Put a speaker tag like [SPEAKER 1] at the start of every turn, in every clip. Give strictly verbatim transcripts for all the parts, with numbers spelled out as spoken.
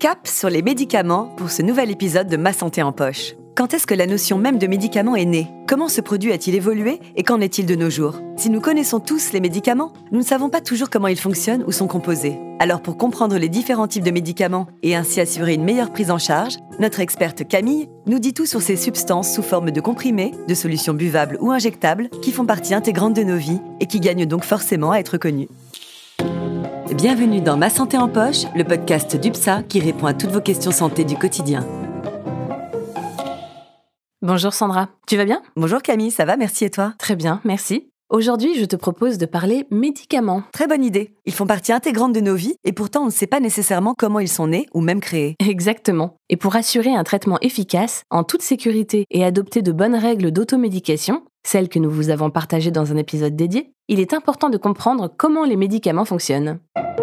[SPEAKER 1] Cap sur les médicaments pour ce nouvel épisode de Ma Santé en Poche. Quand est-ce que la notion même de médicament est née ? Comment ce produit a-t-il évolué et qu'en est-il de nos jours ? Si nous connaissons tous les médicaments, nous ne savons pas toujours comment ils fonctionnent ou sont composés. Alors pour comprendre les différents types de médicaments et ainsi assurer une meilleure prise en charge, notre experte Camille nous dit tout sur ces substances sous forme de comprimés, de solutions buvables ou injectables qui font partie intégrante de nos vies et qui gagnent donc forcément à être connues. Bienvenue dans Ma Santé en Poche, le podcast d'U P S A qui répond à toutes vos questions santé du quotidien.
[SPEAKER 2] Bonjour Sandra, tu vas bien ?
[SPEAKER 1] Bonjour Camille, ça va, merci et toi ?
[SPEAKER 2] Très bien, merci. Aujourd'hui, je te propose de parler médicaments.
[SPEAKER 1] Très bonne idée. Ils font partie intégrante de nos vies et pourtant on ne sait pas nécessairement comment ils sont nés ou même créés.
[SPEAKER 2] Exactement. Et pour assurer un traitement efficace, en toute sécurité et adopter de bonnes règles d'automédication, celles que nous vous avons partagées dans un épisode dédié, il est important de comprendre comment les médicaments fonctionnent.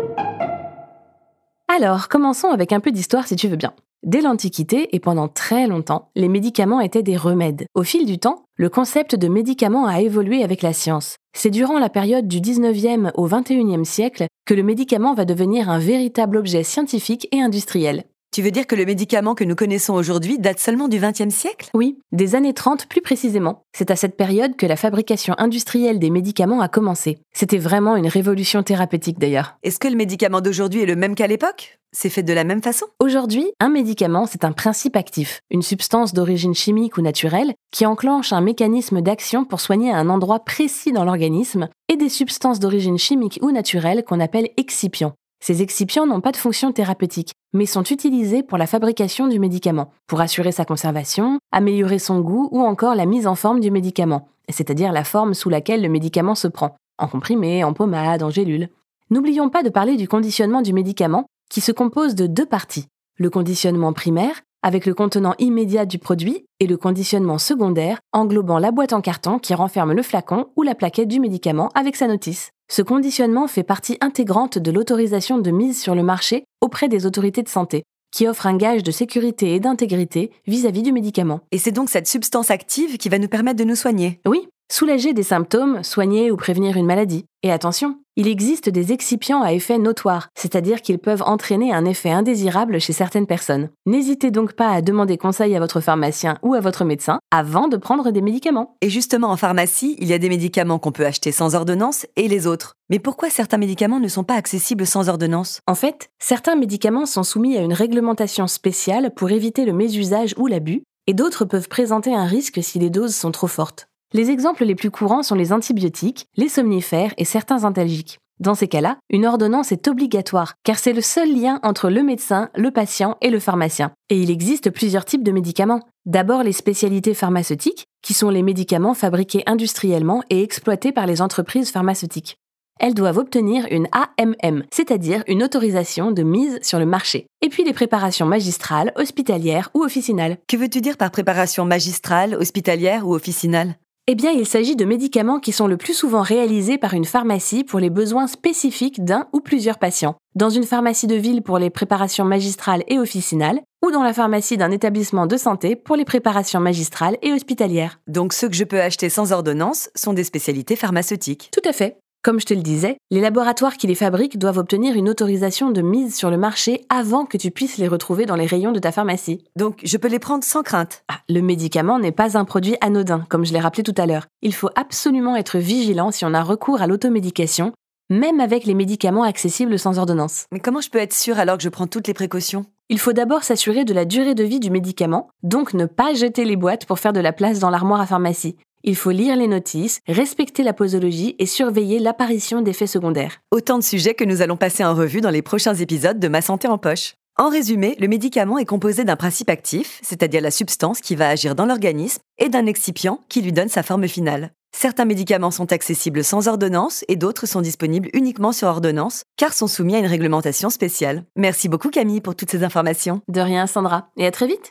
[SPEAKER 2] Alors, commençons avec un peu d'histoire si tu veux bien. Dès l'Antiquité et pendant très longtemps, les médicaments étaient des remèdes. Au fil du temps, le concept de médicament a évolué avec la science. C'est durant la période du dix-neuvième au vingt et unième siècle que le médicament va devenir un véritable objet scientifique et industriel.
[SPEAKER 1] Tu veux dire que le médicament que nous connaissons aujourd'hui date seulement du vingtième siècle ?
[SPEAKER 2] Oui, des années trente plus précisément. C'est à cette période que la fabrication industrielle des médicaments a commencé. C'était vraiment une révolution thérapeutique d'ailleurs.
[SPEAKER 1] Est-ce que le médicament d'aujourd'hui est le même qu'à l'époque ? C'est fait de la même façon ?
[SPEAKER 2] Aujourd'hui, un médicament, c'est un principe actif, une substance d'origine chimique ou naturelle qui enclenche un mécanisme d'action pour soigner un endroit précis dans l'organisme et des substances d'origine chimique ou naturelle qu'on appelle excipients. Ces excipients n'ont pas de fonction thérapeutique, mais sont utilisés pour la fabrication du médicament, pour assurer sa conservation, améliorer son goût ou encore la mise en forme du médicament, c'est-à-dire la forme sous laquelle le médicament se prend, en comprimé, en pommade, en gélule. N'oublions pas de parler du conditionnement du médicament, qui se compose de deux parties. Le conditionnement primaire, avec le contenant immédiat du produit, et le conditionnement secondaire, englobant la boîte en carton qui renferme le flacon ou la plaquette du médicament avec sa notice. Ce conditionnement fait partie intégrante de l'autorisation de mise sur le marché auprès des autorités de santé, qui offre un gage de sécurité et d'intégrité vis-à-vis du médicament.
[SPEAKER 1] Et c'est donc cette substance active qui va nous permettre de nous soigner ?
[SPEAKER 2] Oui, soulager des symptômes, soigner ou prévenir une maladie. Et attention, il existe des excipients à effet notoire, c'est-à-dire qu'ils peuvent entraîner un effet indésirable chez certaines personnes. N'hésitez donc pas à demander conseil à votre pharmacien ou à votre médecin avant de prendre des médicaments.
[SPEAKER 1] Et justement, en pharmacie, il y a des médicaments qu'on peut acheter sans ordonnance et les autres. Mais pourquoi certains médicaments ne sont pas accessibles sans ordonnance ?
[SPEAKER 2] En fait, certains médicaments sont soumis à une réglementation spéciale pour éviter le mésusage ou l'abus, et d'autres peuvent présenter un risque si les doses sont trop fortes. Les exemples les plus courants sont les antibiotiques, les somnifères et certains antalgiques. Dans ces cas-là, une ordonnance est obligatoire, car c'est le seul lien entre le médecin, le patient et le pharmacien. Et il existe plusieurs types de médicaments. D'abord les spécialités pharmaceutiques, qui sont les médicaments fabriqués industriellement et exploités par les entreprises pharmaceutiques. Elles doivent obtenir une A M M, c'est-à-dire une autorisation de mise sur le marché. Et puis les préparations magistrales, hospitalières ou officinales.
[SPEAKER 1] Que veux-tu dire par préparation magistrale, hospitalière ou officinale ?
[SPEAKER 2] Eh bien, il s'agit de médicaments qui sont le plus souvent réalisés par une pharmacie pour les besoins spécifiques d'un ou plusieurs patients, dans une pharmacie de ville pour les préparations magistrales et officinales, ou dans la pharmacie d'un établissement de santé pour les préparations magistrales et hospitalières.
[SPEAKER 1] Donc ceux que je peux acheter sans ordonnance sont des spécialités pharmaceutiques.
[SPEAKER 2] Tout à fait. Comme je te le disais, les laboratoires qui les fabriquent doivent obtenir une autorisation de mise sur le marché avant que tu puisses les retrouver dans les rayons de ta pharmacie.
[SPEAKER 1] Donc je peux les prendre sans crainte.
[SPEAKER 2] Ah, le médicament n'est pas un produit anodin, comme je l'ai rappelé tout à l'heure. Il faut absolument être vigilant si on a recours à l'automédication, même avec les médicaments accessibles sans ordonnance.
[SPEAKER 1] Mais comment je peux être sûre alors que je prends toutes les précautions ?
[SPEAKER 2] Il faut d'abord s'assurer de la durée de vie du médicament, donc ne pas jeter les boîtes pour faire de la place dans l'armoire à pharmacie. Il faut lire les notices, respecter la posologie et surveiller l'apparition d'effets secondaires.
[SPEAKER 1] Autant de sujets que nous allons passer en revue dans les prochains épisodes de Ma Santé en Poche. En résumé, le médicament est composé d'un principe actif, c'est-à-dire la substance qui va agir dans l'organisme, et d'un excipient qui lui donne sa forme finale. Certains médicaments sont accessibles sans ordonnance et d'autres sont disponibles uniquement sur ordonnance, car sont soumis à une réglementation spéciale. Merci beaucoup Camille pour toutes ces informations.
[SPEAKER 2] De rien Sandra, et à très vite.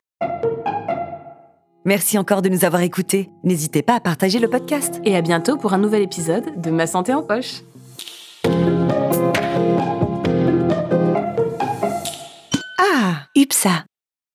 [SPEAKER 1] Merci encore de nous avoir écoutés. N'hésitez pas à partager le podcast.
[SPEAKER 2] Et à bientôt pour un nouvel épisode de Ma Santé en Poche.
[SPEAKER 1] Ah, U P S A.